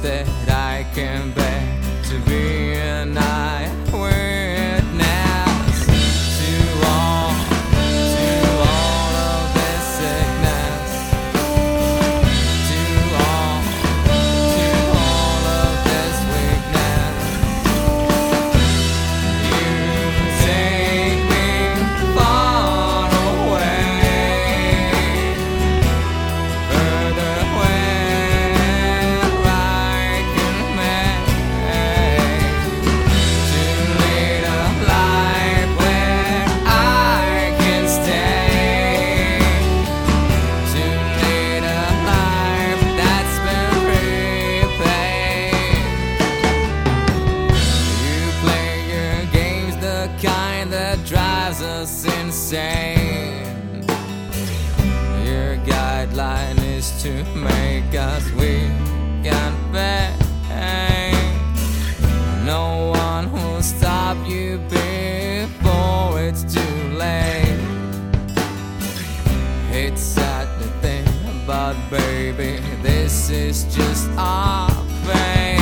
that I can bear to be an eyewitness to all of this sickness, to all of this weakness. You take me far away, further where I can make to lead a life where I can stay, to lead a life that's been prepaid. You play your games, the kind that drives us insane. Your guideline is to make us weak and vain. No one will stop you before it's too late. It's sad to think about, baby, this is just our fate.